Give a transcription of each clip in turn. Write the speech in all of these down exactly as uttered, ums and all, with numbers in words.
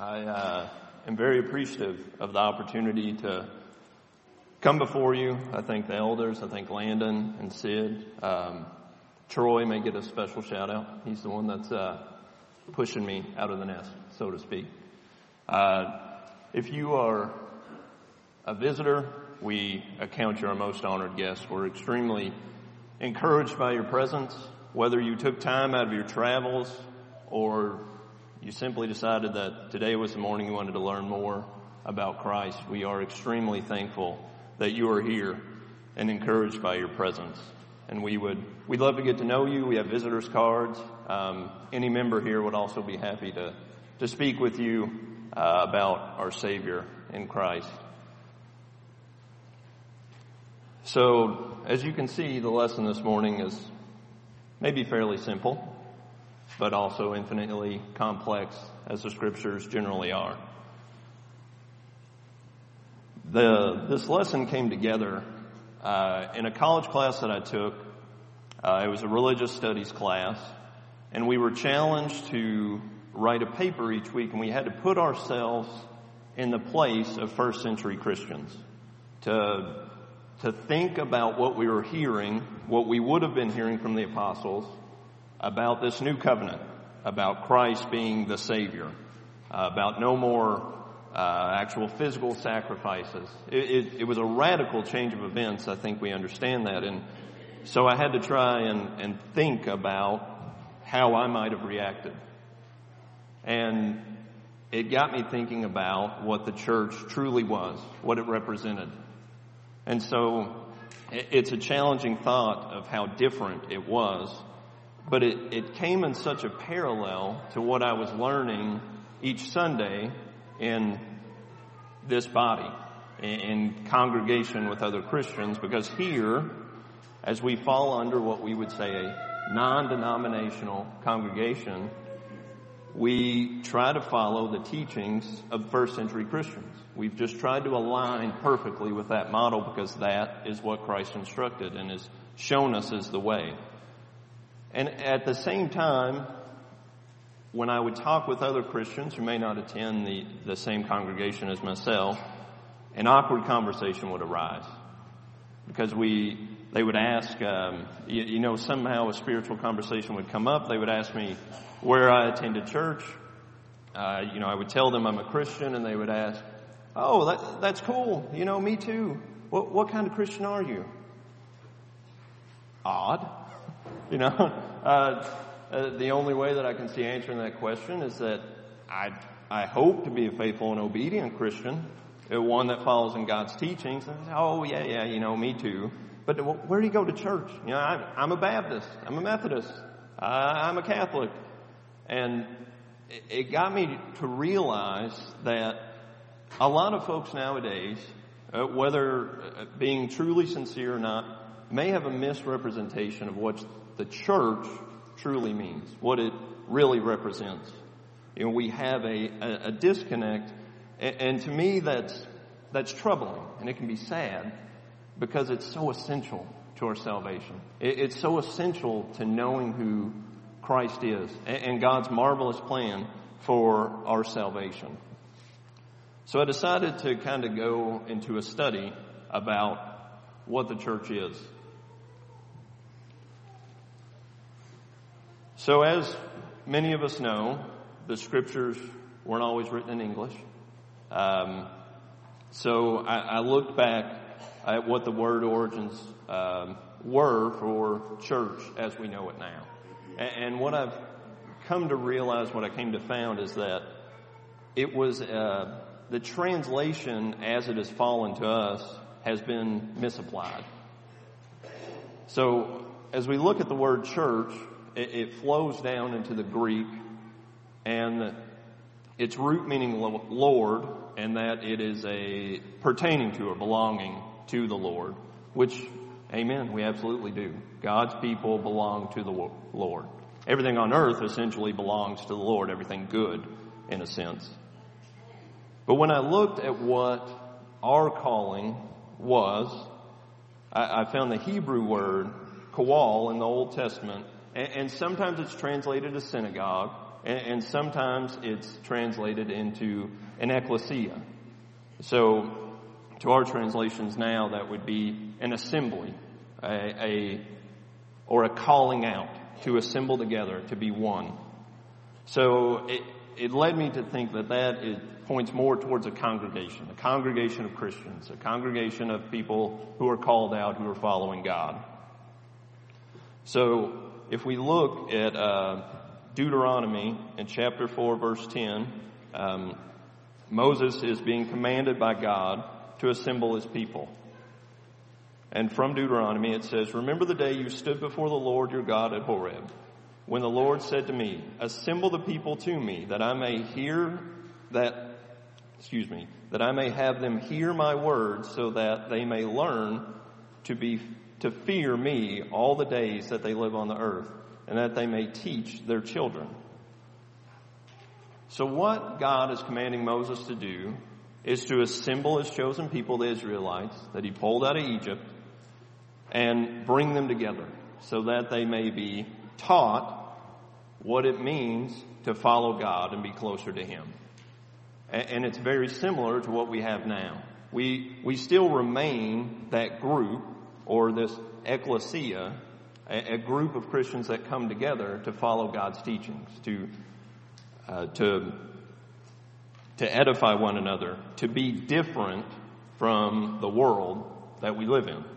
I uh, am very appreciative of the opportunity to come before you. I thank the elders. I thank Landon and Sid. Um, Troy may get a special shout out. He's the one that's uh, pushing me out of the nest, so to speak. Uh, if you are a visitor, we account you our most honored guest. We're extremely encouraged by your presence, whether you took time out of your travels or you simply decided that today was the morning you wanted to learn more about Christ. We are extremely thankful that you are here and encouraged by your presence. And we would, we'd love to get to know you. We have visitors cards. Um, any member here would also be happy to, to speak with you uh, about our Savior in Christ. So, as you can see, the lesson this morning is maybe fairly simple, but also infinitely complex, as the scriptures generally are. The, this lesson came together uh, in a college class that I took. Uh, it was a religious studies class, and we were challenged to write a paper each week, and we had to put ourselves in the place of first century Christians, to, to think about what we were hearing, what we would have been hearing from the apostles, about this new covenant, about Christ being the Savior, uh, about no more uh, actual physical sacrifices. It, it, it was a radical change of events. I think we understand that. And so I had to try and, and think about how I might have reacted. And it got me thinking about what the church truly was, what it represented. And so it, it's a challenging thought of how different it was. But it, it came in such a parallel to what I was learning each Sunday in this body, in, in congregation with other Christians, because here, as we fall under what we would say a non-denominational congregation, we try to follow the teachings of first century Christians. We've just tried to align perfectly with that model because that is what Christ instructed and has shown us as the way. And at the same time, when I would talk with other Christians who may not attend the, the same congregation as myself, an awkward conversation would arise. Because we, they would ask, um, you, you know, somehow a spiritual conversation would come up. They would ask me where I attended church. Uh, you know, I would tell them I'm a Christian, and they would ask, oh, that, that's cool. You know, me too. What, what kind of Christian are you? Odd. You know, uh, uh, the only way that I can see answering that question is that I I hope to be a faithful and obedient Christian, one that follows in God's teachings. And, oh, yeah, yeah, you know, me too. But where do you go to church? You know, I, I'm a Baptist. I'm a Methodist. Uh, I'm a Catholic. And it, it got me to realize that a lot of folks nowadays, uh, whether uh, being truly sincere or not, may have a misrepresentation of what the church truly means, what it really represents. You know, we have a, a, a disconnect, and, and to me that's that's troubling, and it can be sad because it's so essential to our salvation. It, it's so essential to knowing who Christ is and, and God's marvelous plan for our salvation. So I decided to kind of go into a study about what the church is. So as many of us know, the scriptures weren't always written in English. Um, so I, I looked back at what the word origins um, were for church as we know it now. And, and what I've come to realize, what I came to found is that it was uh, the translation as it has fallen to us has been misapplied. So as we look at the word church, it flows down into the Greek, and its root meaning Lord, and that it is a pertaining to or belonging to the Lord, which, amen, we absolutely do. God's people belong to the Lord. Everything on earth essentially belongs to the Lord, everything good, in a sense. But when I looked at what our calling was, I, I found the Hebrew word, kawal, in the Old Testament. And sometimes it's translated as synagogue, and, and sometimes it's translated into an ecclesia. So to our translations now, that would be an assembly, a, a or a calling out to assemble together, to be one. So it, it led me to think that that it points more towards a congregation, a congregation of Christians, a congregation of people who are called out, who are following God. So if we look at uh, Deuteronomy in chapter four, verse ten, um, Moses is being commanded by God to assemble his people. And from Deuteronomy it says, "Remember the day you stood before the Lord your God at Horeb, when the Lord said to me, assemble the people to me, that I may hear that, excuse me, that I may have them hear my words, so that they may learn to be, to fear me all the days that they live on the earth, and that they may teach their children." So what God is commanding Moses to do is to assemble his chosen people, the Israelites, that he pulled out of Egypt, and bring them together so that they may be taught what it means to follow God and be closer to him. And it's very similar to what we have now. We we still remain that group, or this ecclesia, a, a group of Christians that come together to follow God's teachings, to uh, to to edify one another, to be different from the world that we live in.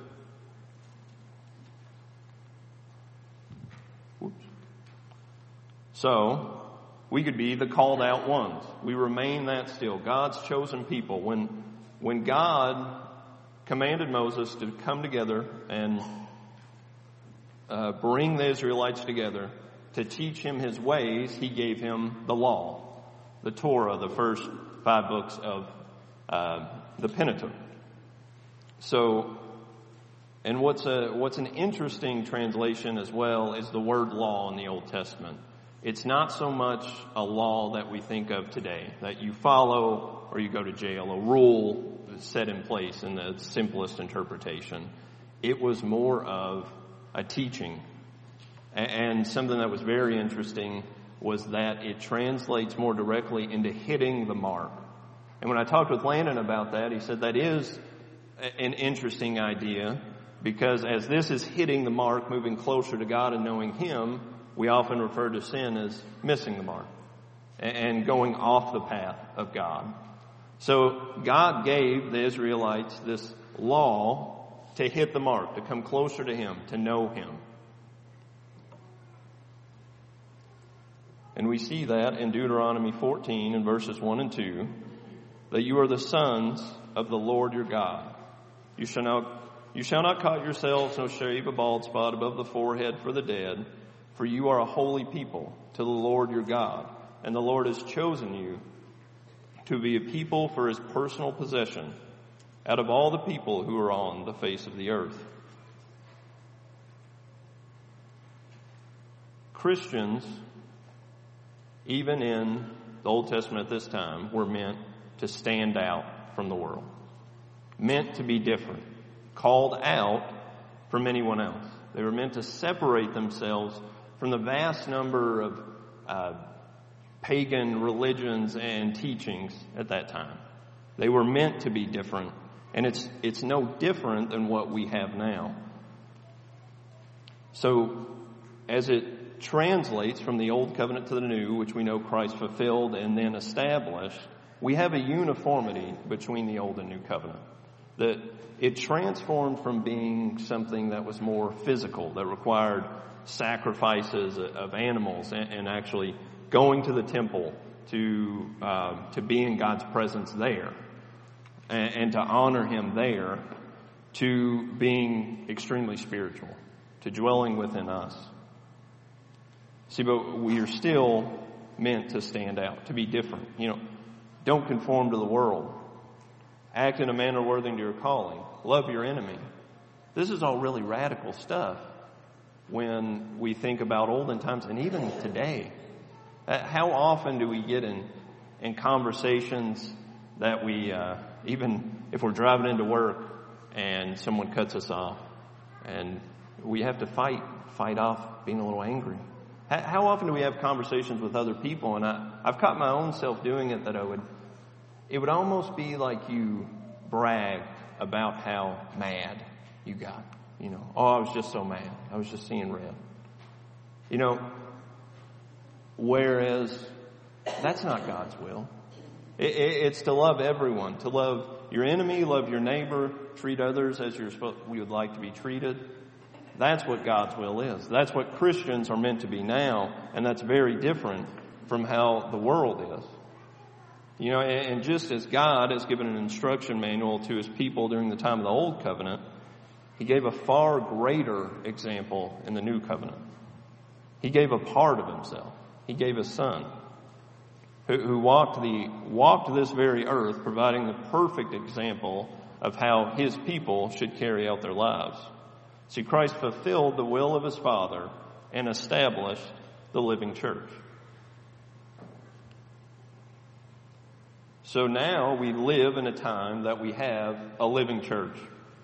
So, we could be the called out ones. We remain that still. God's chosen people. When, when God commanded Moses to come together and uh, bring the Israelites together to teach him his ways, he gave him the law, the Torah, the first five books of uh, the Pentateuch. So, and what's a, what's an interesting translation as well is the word law in the Old Testament. It's not so much a law that we think of today, that you follow or you go to jail, a rule set in place in the simplest interpretation. It was more of a teaching. And something that was very interesting was that it translates more directly into hitting the mark. And when I talked with Landon about that, he said that is an interesting idea, because as this is hitting the mark, moving closer to God and knowing him, we often refer to sin as missing the mark and going off the path of God. So God gave the Israelites this law to hit the mark, to come closer to him, to know him. And we see that in Deuteronomy fourteen in verses one and two, that you are the sons of the Lord your God. You shall not, you shall not cut yourselves, nor shave a bald spot above the forehead for the dead, for you are a holy people to the Lord your God, and the Lord has chosen you to be a people for his personal possession out of all the people who are on the face of the earth. Christians, even in the Old Testament at this time, were meant to stand out from the world, meant to be different, called out from anyone else. They were meant to separate themselves from the vast number of uh, pagan religions and teachings at that time. They were meant to be different, and it's it's no different than what we have now. So, as it translates from the Old Covenant to the New, which we know Christ fulfilled and then established, we have a uniformity between the Old and New Covenant. That it transformed from being something that was more physical, that required sacrifices of animals and, and actually going to the temple to uh, to be in God's presence there and, and to honor him there, to being extremely spiritual, to dwelling within us. See, but we are still meant to stand out, to be different. You know, don't conform to the world. Act in a manner worthy of your calling. Love your enemy. This is all really radical stuff when we think about olden times and even today. How often do we get in, in conversations that we, uh, even if we're driving into work and someone cuts us off and we have to fight, fight off being a little angry. How often do we have conversations with other people? And I, I've caught my own self doing it that I would, it would almost be like you brag about how mad you got. You know, oh, I was just so mad. I was just seeing red. You know, whereas that's not God's will. It, it, it's to love everyone, to love your enemy, love your neighbor, treat others as you're supposed, we would like to be treated. That's what God's will is. That's what Christians are meant to be now, and that's very different from how the world is. You know, and, and just as God has given an instruction manual to his people during the time of the Old Covenant, he gave a far greater example in the New Covenant. He gave a part of himself. He gave his son, who, who walked the walked this very earth, providing the perfect example of how his people should carry out their lives. See, Christ fulfilled the will of his Father and established the living church. So now we live in a time that we have a living church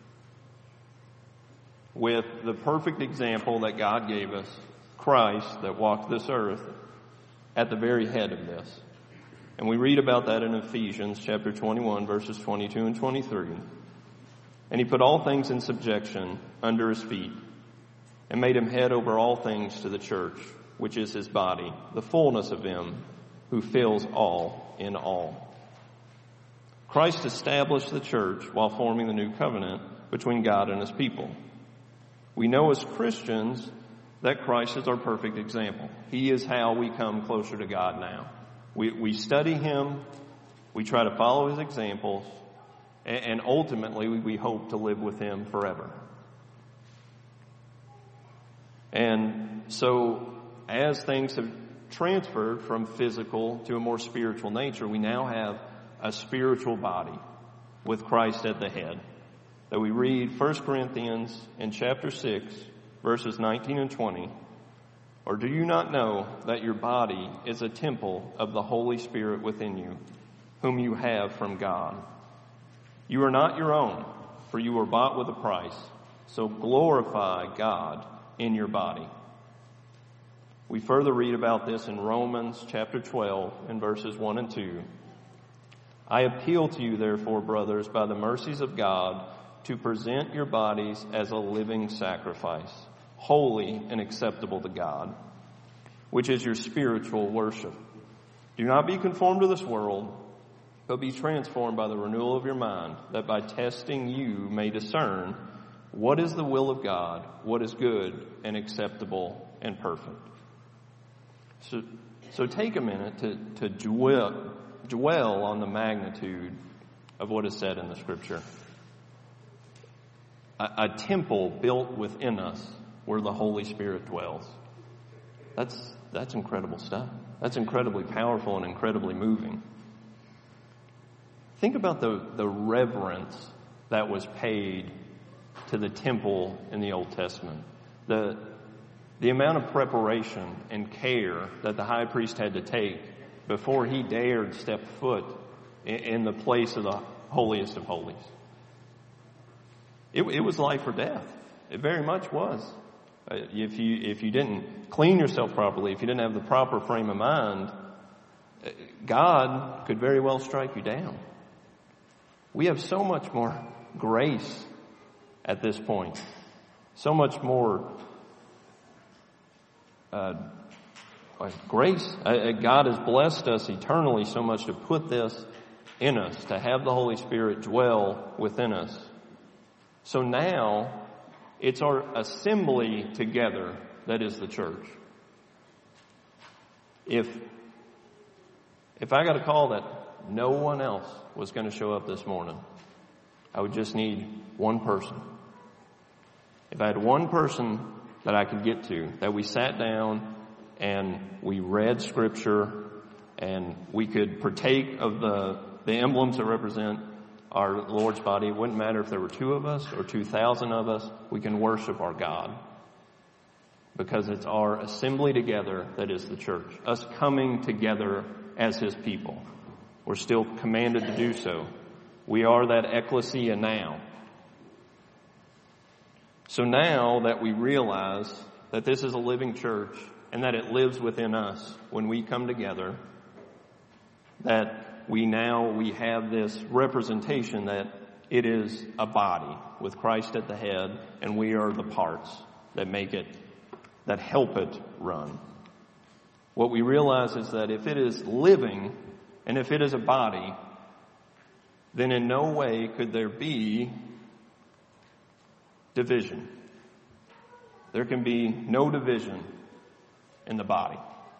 with the perfect example that God gave us, Christ that walked this earth, at the very head of this. And we read about that in Ephesians chapter twenty-one, verses twenty-two and twenty-three. And he put all things in subjection under his feet, and made him head over all things to the church, which is his body, the fullness of him who fills all in all. Christ established the church while forming the new covenant between God and his people. We know as Christians that Christ is our perfect example. He is how we come closer to God now. We, we study him, we try to follow his examples, and ultimately, we hope to live with him forever. And so, as things have transferred from physical to a more spiritual nature, we now have a spiritual body with Christ at the head. That we read First Corinthians in chapter six, verses nineteen and twenty. Or do you not know that your body is a temple of the Holy Spirit within you, whom you have from God? You are not your own, for you were bought with a price. So glorify God in your body. We further read about this in Romans chapter twelve and verses one and two. I appeal to you, therefore, brothers, by the mercies of God, to present your bodies as a living sacrifice, holy and acceptable to God, which is your spiritual worship. Do not be conformed to this world, but be transformed by the renewal of your mind, that by testing you may discern what is the will of God, what is good and acceptable and perfect. So, so take a minute to, to dwell, dwell on the magnitude of what is said in the Scripture. A, a temple built within us where the Holy Spirit dwells. That's, that's incredible stuff. That's incredibly powerful and incredibly moving. Think about the, the reverence that was paid to the temple in the Old Testament. The, the amount of preparation and care that the high priest had to take before he dared step foot in, in the place of the holiest of holies. It, it was life or death. It very much was. Uh, if you, if you didn't clean yourself properly, if you didn't have the proper frame of mind, God could very well strike you down. We have so much more grace at this point. So much more uh, grace. Uh, God has blessed us eternally so much to put this in us, to have the Holy Spirit dwell within us. So now, it's our assembly together that is the church. If, if I got a call that no one else was going to show up this morning, I would just need one person. If I had one person that I could get to, that we sat down and we read Scripture and we could partake of the, the emblems that represent our Lord's body, it wouldn't matter if there were two of us or two thousand of us, we can worship our God. Because it's our assembly together that is the church. Us coming together as his people. We're still commanded to do so. We are that ecclesia now. So now that we realize that this is a living church and that it lives within us when we come together, that we now, we have this representation that it is a body with Christ at the head, and we are the parts that make it, that help it run. What we realize is that if it is living, and if it is a body, then in no way could there be division. There can be no division in the body.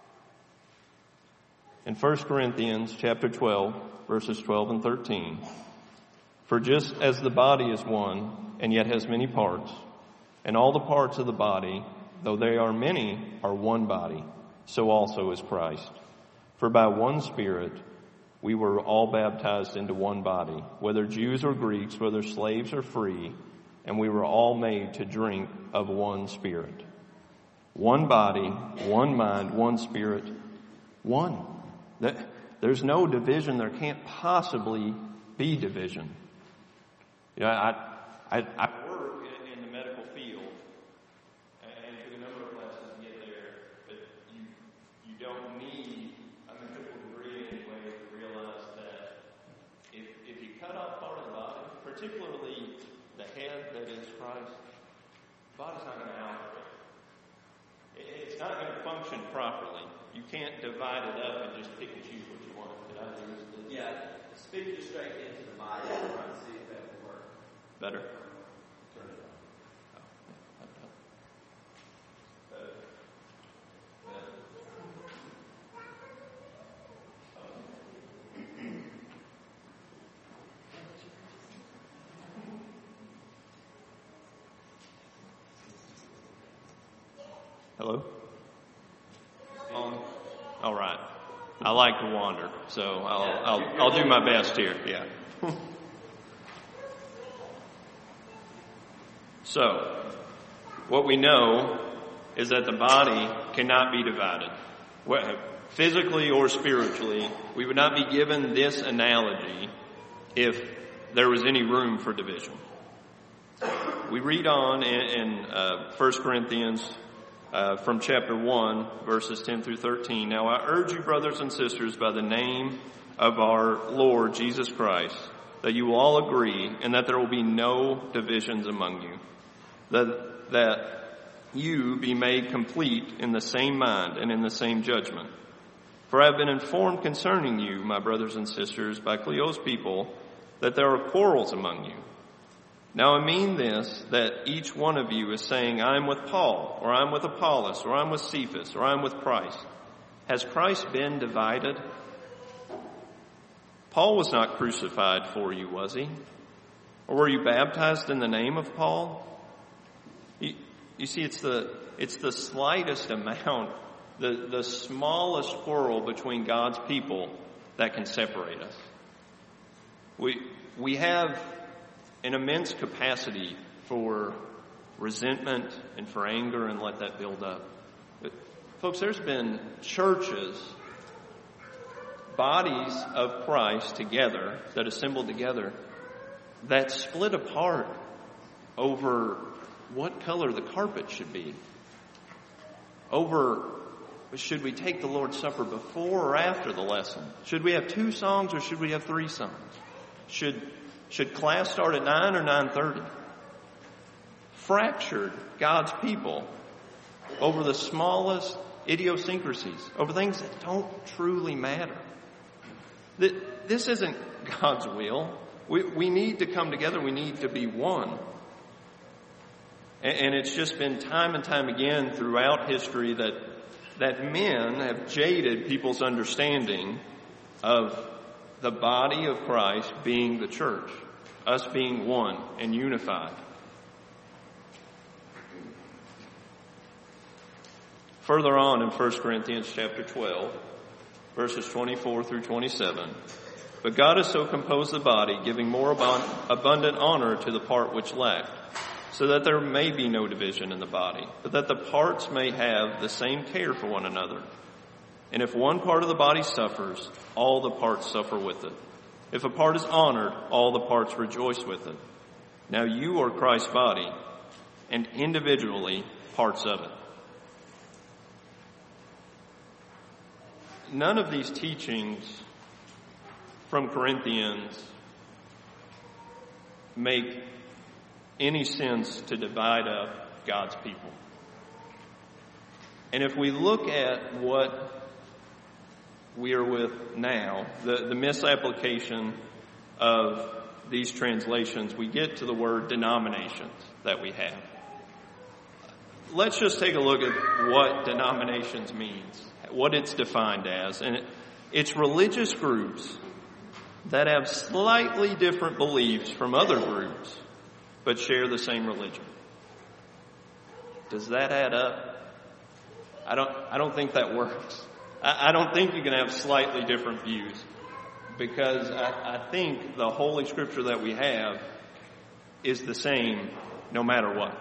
In First Corinthians chapter twelve, verses twelve and thirteen, for just as the body is one and yet has many parts, and all the parts of the body, though they are many, are one body, so also is Christ. For by one Spirit we were all baptized into one body, whether Jews or Greeks, whether slaves or free, and we were all made to drink of one Spirit. One body, one mind, one Spirit, one. There's no division. There can't possibly be division. You know, I, I, I work in the medical field, and it took a number of classes to get there, but you, you don't need a medical degree anyway to realize that if, if you cut off part of the body, particularly the head that is Christ, the body's not going to operate. It's not going to function properly. You can't divide it up and just pick and choose what you want. Did I lose this? Yeah, speak just straight into the body and try to see if that will work. Better? Turn it on. Better. Better. Hello? On? All right. I like to wander, so I'll I'll I'll do my best here. Yeah. So, what we know is that the body cannot be divided. Physically or spiritually, we would not be given this analogy if there was any room for division. We read on in, in uh, First Corinthians uh, from chapter one, verses ten through thirteen. Now I urge you, brothers and sisters, by the name of our Lord Jesus Christ, that you will all agree and that there will be no divisions among you. That, that you be made complete in the same mind and in the same judgment. For I have been informed concerning you, my brothers and sisters, by Cleo's people, that there are quarrels among you. Now I mean this, that each one of you is saying, I am with Paul, or I am with Apollos, or I am with Cephas, or I am with Christ. Has Christ been divided? Paul was not crucified for you, was he? Or were you baptized in the name of Paul? You, you see, it's the it's the slightest amount, the, the smallest quarrel between God's people that can separate us. We we have an immense capacity for resentment and for anger and let that build up. But folks, there's been churches, bodies of Christ together, that assembled together, that split apart over what color the carpet should be, over should we take the Lord's Supper before or after the lesson? Should we have two songs or should we have three songs? Should should class start at nine or nine thirty? Fractured God's people over the smallest idiosyncrasies, over things that don't truly matter. This isn't God's will. We, we need to come together. We need to be one. And it's just been time and time again throughout history that that men have jaded people's understanding of the body of Christ being the church, us being one and unified. Further on in First Corinthians chapter twelve, verses twenty-four through twenty-seven, but God has so composed the body, giving more abundant honor to the part which lacked, so that there may be no division in the body, but that the parts may have the same care for one another. And if one part of the body suffers, all the parts suffer with it. If a part is honored, all the parts rejoice with it. Now you are Christ's body, and individually parts of it. none of these teachings from Corinthians make any sense to divide up God's people. And if we look at what we are with now, the, the misapplication of these translations, we get to the word denominations that we have. Let's just take a look at what denominations means, what it's defined as. And it, it's religious groups that have slightly different beliefs from other groups, but share the same religion. Does that add up? I don't, I don't think that works. I, I don't think you can have slightly different views, because I, I think the Holy Scripture that we have is the same no matter what.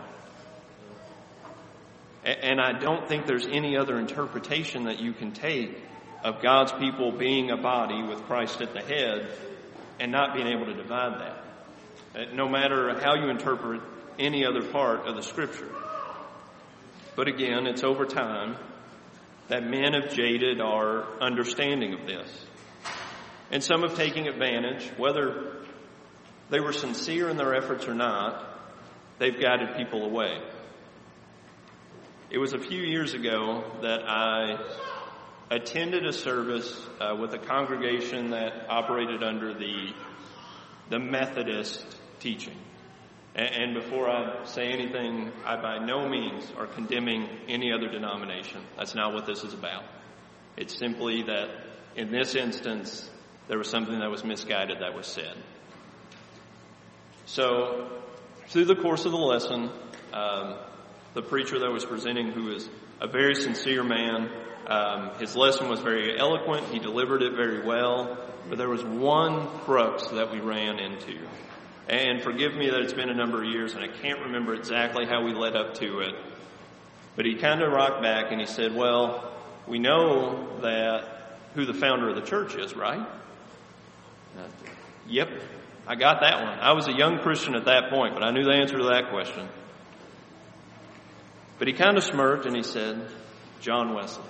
A, and I don't think there's any other interpretation that you can take of God's people being a body with Christ at the head and not being able to divide that, no matter how you interpret any other part of the Scripture. But again, it's over time that men have jaded our understanding of this. And some have taken advantage, whether they were sincere in their efforts or not, they've guided people away. It was a few years ago that I attended a service uh, with a congregation that operated under the, the Methodist teaching. And before I say anything, I by no means are condemning any other denomination. That's not what this is about. It's simply that in this instance, there was something that was misguided that was said. So, through the course of the lesson, um, the preacher that was presenting, who is a very sincere man, um, his lesson was very eloquent. He delivered it very well. But there was one crux that we ran into. And forgive me that it's been a number of years and I can't remember exactly how we led up to it. But he kind of rocked back and he said, well, we know that who the founder of the church is, right? Uh, yep, I got that one. I was a young Christian at that point, but I knew the answer to that question. But he kind of smirked and he said, John Wesley.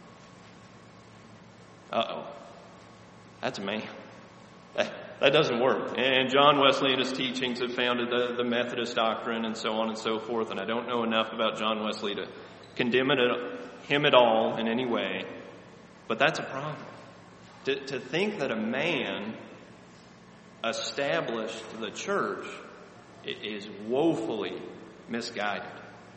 Uh-oh. That's a man. That, that doesn't work. And John Wesley and his teachings have founded the, the Methodist doctrine and so on and so forth. And I don't know enough about John Wesley to condemn it, him at all in any way. But that's a problem. To, to think that a man established the church is woefully misguided.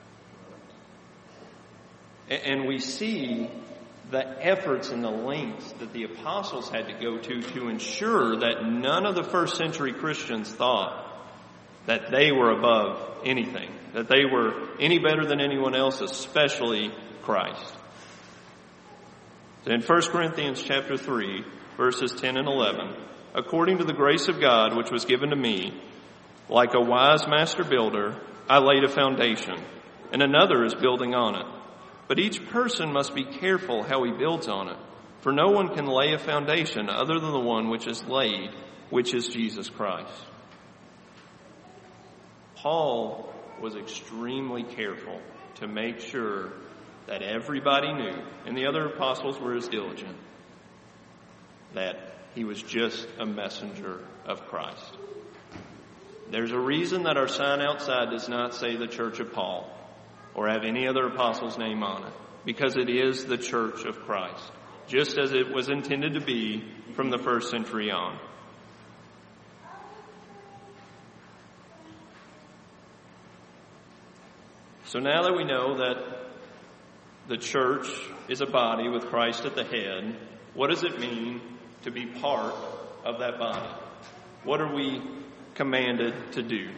And we see the efforts and the lengths that the apostles had to go to to ensure that none of the first century Christians thought that they were above anything, that they were any better than anyone else, especially Christ. In First Corinthians chapter three, verses ten and eleven, according to the grace of God which was given to me, like a wise master builder, I laid a foundation, and another is building on it. But each person must be careful how he builds on it, for no one can lay a foundation other than the one which is laid, which is Jesus Christ. Paul was extremely careful to make sure that everybody knew, and the other apostles were as diligent, that he was just a messenger of Christ. There's a reason that our sign outside does not say the Church of Paul or have any other apostle's name on it, because it is the Church of Christ, just as it was intended to be from the first century on. So now that we know that the church is a body with Christ at the head, what does it mean to be part of that body? What are we commanded to do?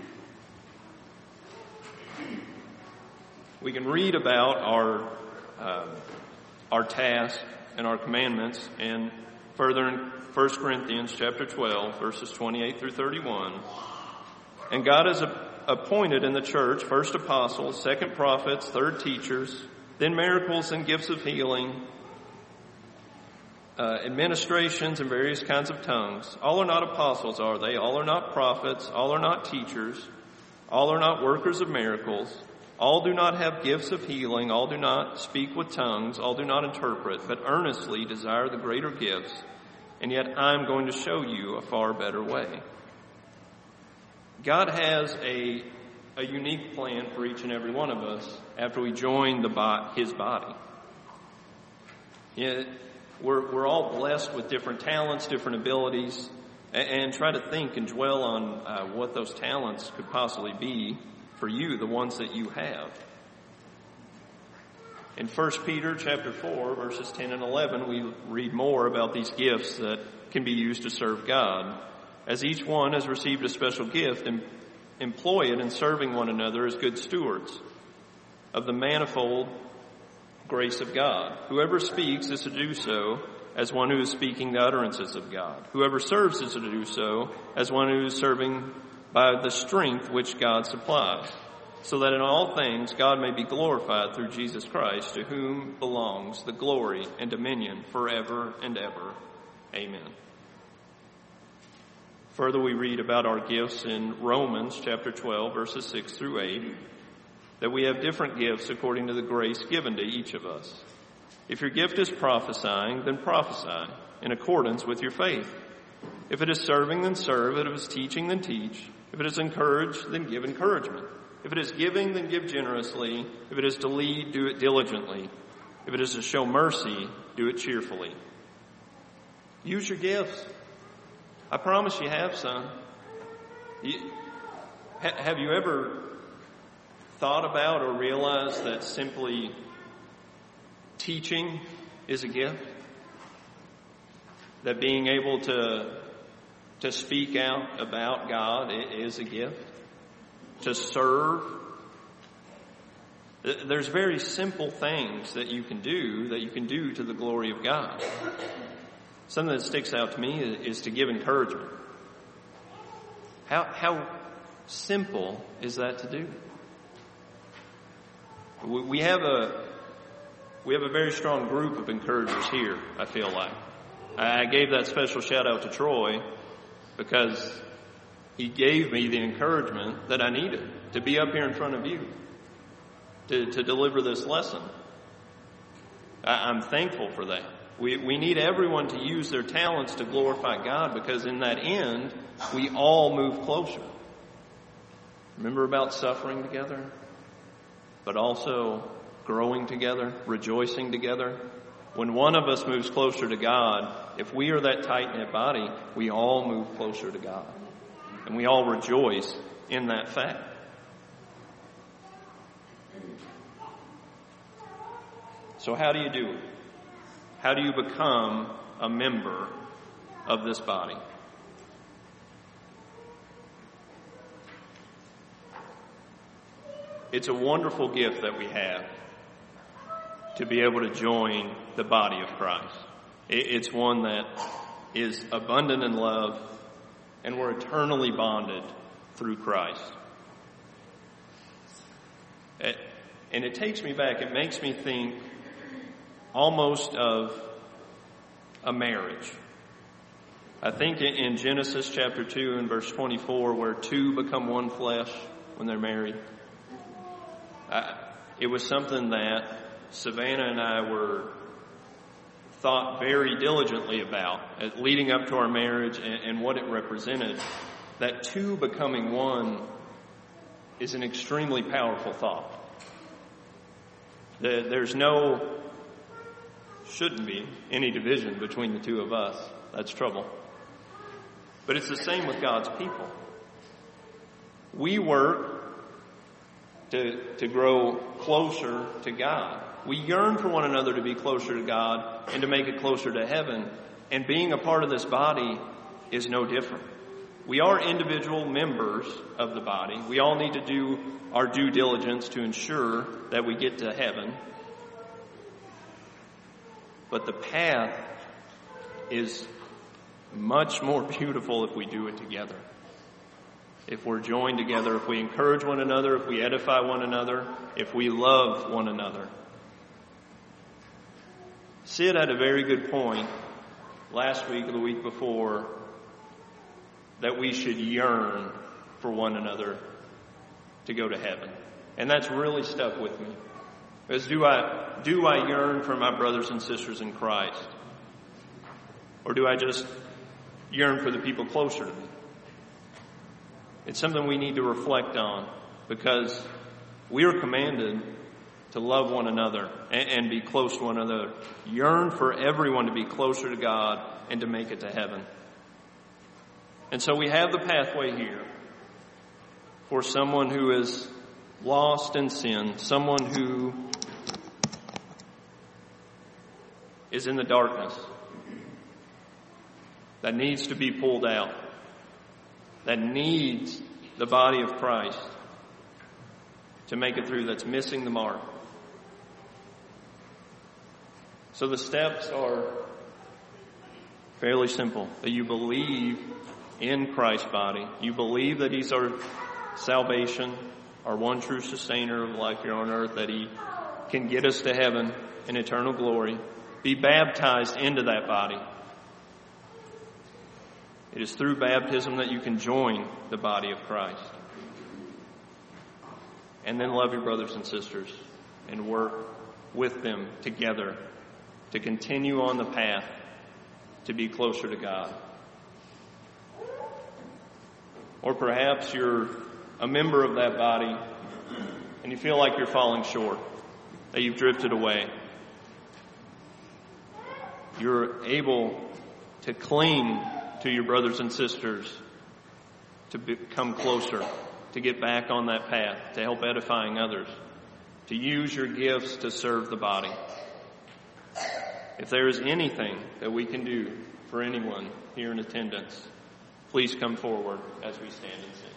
We can read about our uh, our task and our commandments and further in First Corinthians chapter twelve, verses twenty-eight through thirty-one. And God has appointed in the church first apostles, second prophets, third teachers, then miracles and gifts of healing, uh, administrations and various kinds of tongues. All are not apostles, are they? All are not prophets. All are not teachers. All are not workers of miracles. All do not have gifts of healing, all do not speak with tongues, all do not interpret, but earnestly desire the greater gifts, and yet I am going to show you a far better way. God has a, a unique plan for each and every one of us after we join the bo- His body. Yeah, we're, we're all blessed with different talents, different abilities, and, and try to think and dwell on uh, what those talents could possibly be for you, the ones that you have. In First Peter chapter four, verses ten and eleven, we read more about these gifts that can be used to serve God. As each one has received a special gift, em- employ it in serving one another as good stewards of the manifold grace of God. Whoever speaks is to do so as one who is speaking the utterances of God. Whoever serves is to do so as one who is serving by the strength which God supplies, so that in all things God may be glorified through Jesus Christ, to whom belongs the glory and dominion forever and ever. Amen. Further, we read about our gifts in Romans chapter twelve, verses six through eight, that we have different gifts according to the grace given to each of us. If your gift is prophesying, then prophesy in accordance with your faith. If it is serving, then serve. If it is teaching, then teach. If it is encourage, then give encouragement. If it is giving, then give generously. If it is to lead, do it diligently. If it is to show mercy, do it cheerfully. Use your gifts. I promise you have some. You, ha, have you ever thought about or realized that simply teaching is a gift? That being able to To speak out about God is a gift. To serve. There's very simple things that you can do that you can do to the glory of God. Something that sticks out to me is to give encouragement. How, how simple is that to do? We have a, we have a very strong group of encouragers here, I feel like. I gave that special shout out to Troy because he gave me the encouragement that I needed to be up here in front of you, to, to deliver this lesson. I, I'm thankful for that. We, we need everyone to use their talents to glorify God, because in that end, we all move closer. Remember about suffering together, but also growing together, rejoicing together. When one of us moves closer to God, if we are that tight-knit body, we all move closer to God. And we all rejoice in that fact. So how do you do it? How do you become a member of this body? It's a wonderful gift that we have to be able to join the body of Christ. It's one that is abundant in love, and we're eternally bonded through Christ. And it takes me back, it makes me think almost of a marriage. I think in Genesis chapter two and verse twenty-four, where two become one flesh when they're married, I, it was something that Savannah and I were thought very diligently about, leading up to our marriage and, and what it represented. That two becoming one is an extremely powerful thought. There's no, shouldn't be, any division between the two of us. That's trouble. But it's the same with God's people. We work to, to grow closer to God. We yearn for one another to be closer to God and to make it closer to heaven. And being a part of this body is no different. We are individual members of the body. We all need to do our due diligence to ensure that we get to heaven. But the path is much more beautiful if we do it together. If we're joined together, if we encourage one another, if we edify one another, if we love one another. Sid had a very good point last week or the week before that we should yearn for one another to go to heaven. And that's really stuck with me. Because do I, do I yearn for my brothers and sisters in Christ? Or do I just yearn for the people closer to me? It's something we need to reflect on, because we are commanded to love one another and, and be close to one another. Yearn for everyone to be closer to God and to make it to heaven. And so we have the pathway here for someone who is lost in sin, someone who is in the darkness, that needs to be pulled out, that needs the body of Christ to make it through, that's missing the mark. So the steps are fairly simple. That you believe in Christ's body. You believe that He's our salvation, our one true sustainer of life here on earth, that He can get us to heaven in eternal glory. Be baptized into that body. It is through baptism that you can join the body of Christ. And then love your brothers and sisters and work with them together to continue on the path to be closer to God. Or perhaps you're a member of that body and you feel like you're falling short, that you've drifted away. You're able to cling to your brothers and sisters to become closer, to get back on that path, to help edifying others, to use your gifts to serve the body. If there is anything that we can do for anyone here in attendance, please come forward as we stand and sing.